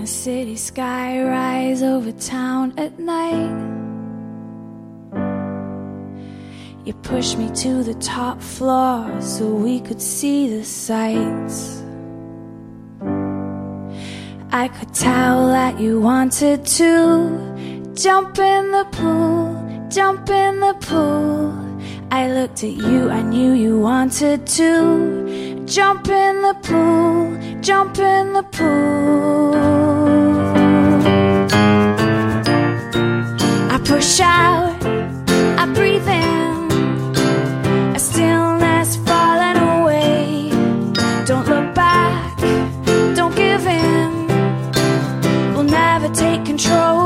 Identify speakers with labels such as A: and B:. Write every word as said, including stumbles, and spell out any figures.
A: the city sky rise over town at night. You pushed me to the top floor so we could see the sights. I could tell that you wanted to jump in the pool, jump in the pool. I looked at you, I knew you wanted to jump in the pool, jump in the pool. I push out, I breathe in, a stillness falling away. Don't look back, don't give in, we'll never take control.